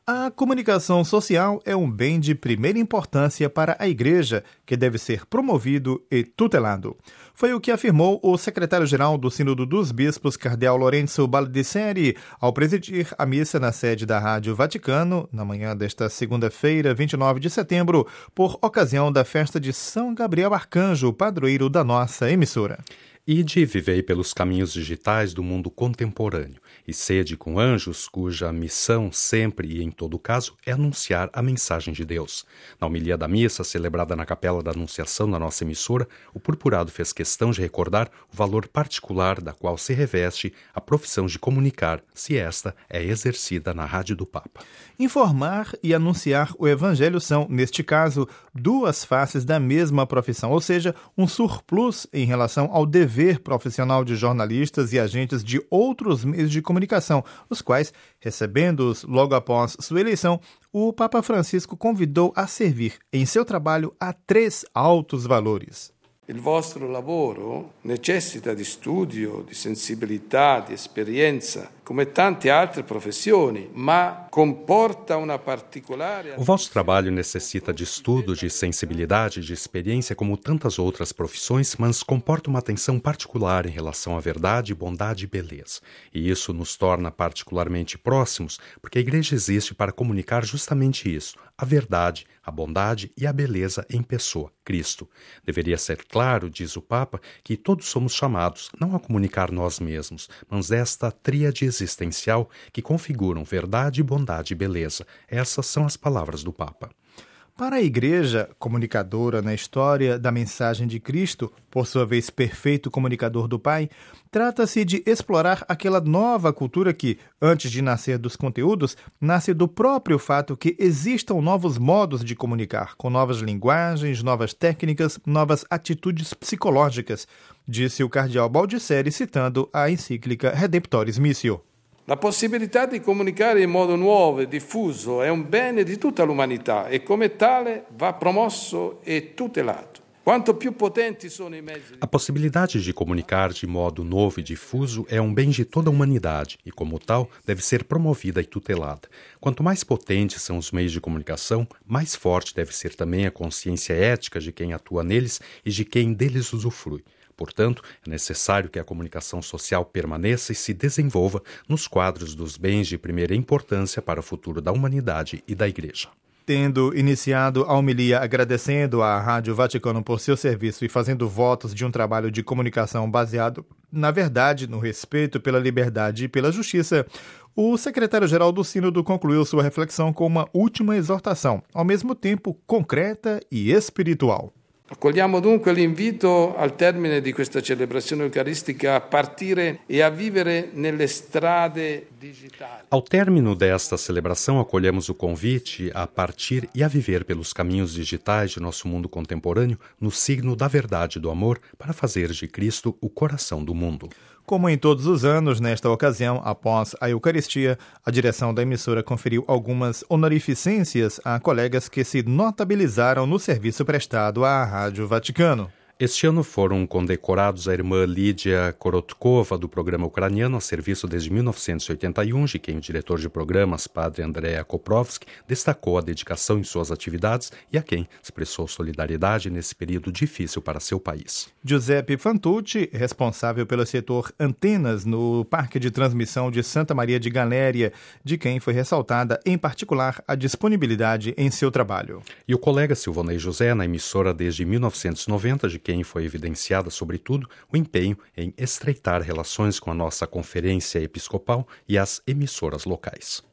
A comunicação social é um bem de primeira importância para a Igreja, que deve ser promovido e tutelado. Foi o que afirmou o secretário-geral do Sínodo dos Bispos, cardeal Lorenzo Baldisseri, ao presidir a missa na sede da Rádio Vaticano, na manhã desta segunda-feira, 29 de setembro, por ocasião da festa de São Gabriel Arcanjo, padroeiro da nossa emissora. Ide e vivei pelos caminhos digitais do mundo contemporâneo, e sede com anjos, cuja missão sempre e em todo caso é anunciar a mensagem de Deus. Na homilia da missa, celebrada na Capela da Anunciação da nossa emissora, o purpurado fez questão de recordar o valor particular da qual se reveste a profissão de comunicar, se esta é exercida na Rádio do Papa. Informar e anunciar o Evangelho são, neste caso, duas faces da mesma profissão, ou seja, um surplus em relação ao dever profissional de jornalistas e agentes de outros meios de comunicação, os quais, recebendo-os logo após sua eleição, o Papa Francisco convidou a servir em seu trabalho a 3 altos valores. Il vostro lavoro necessita di studio, di sensibilità, di esperienza, come tante altre professioni, ma comporta una particolare... O vosso trabalho necessita de estudo, de sensibilidade, de experiência, como tantas outras profissões, mas comporta uma atenção particular em relação à verdade, bondade e beleza. E isso nos torna particularmente próximos, porque a Igreja existe para comunicar justamente isso, a verdade, a bondade e a beleza em pessoa, Cristo. Deveria ser claro, diz o Papa, que todos somos chamados não a comunicar nós mesmos, mas esta tríade existencial que configuram verdade, bondade e beleza. Essas são as palavras do Papa. Para a Igreja, comunicadora na história da mensagem de Cristo, por sua vez perfeito comunicador do Pai, trata-se de explorar aquela nova cultura que, antes de nascer dos conteúdos, nasce do próprio fato que existam novos modos de comunicar, com novas linguagens, novas técnicas, novas atitudes psicológicas, disse o cardeal Baldisseri citando a encíclica Redemptoris Missio. La possibilità di comunicare in modo nuovo e diffuso è un bene di tutta l'umanità e come tale va promosso e tutelato. Quanto più potenti sono i mezzi... A possibilidade de comunicar de modo novo e difuso é um bem de toda a humanidade e, como tal, deve ser promovida e tutelada. Quanto mais potentes são os meios de comunicação, mais forte deve ser também a consciência ética de quem atua neles e de quem deles usufrui. Portanto, é necessário que a comunicação social permaneça e se desenvolva nos quadros dos bens de primeira importância para o futuro da humanidade e da Igreja. Tendo iniciado a homilia agradecendo à Rádio Vaticano por seu serviço e fazendo votos de um trabalho de comunicação baseado, na verdade, no respeito pela liberdade e pela justiça, o secretário-geral do Sínodo concluiu sua reflexão com uma última exortação, ao mesmo tempo concreta e espiritual. Accogliamo dunque l'invito al termine di questa celebrazione eucaristica a partire e a vivere nelle strade digitali. Ao término desta celebração, acolhemos o convite a partir e a viver pelos caminhos digitais de nosso mundo contemporâneo no signo da verdade e do amor para fazer de Cristo o coração do mundo. Como em todos os anos, nesta ocasião, após a Eucaristia, a direção da emissora conferiu algumas honorificências a colegas que se notabilizaram no serviço prestado à Rádio Vaticano. Este ano foram condecorados a irmã Lídia Korotkova, do programa ucraniano, a serviço desde 1981, de quem o diretor de programas, padre André Koprovsky, destacou a dedicação em suas atividades e a quem expressou solidariedade nesse período difícil para seu país. Giuseppe Fantucci, responsável pelo setor antenas no Parque de Transmissão de Santa Maria de Galéria, de quem foi ressaltada, em particular, a disponibilidade em seu trabalho. E o colega Silvonei José, na emissora desde 1990, de quem foi evidenciada, sobretudo, o empenho em estreitar relações com a nossa conferência episcopal e as emissoras locais.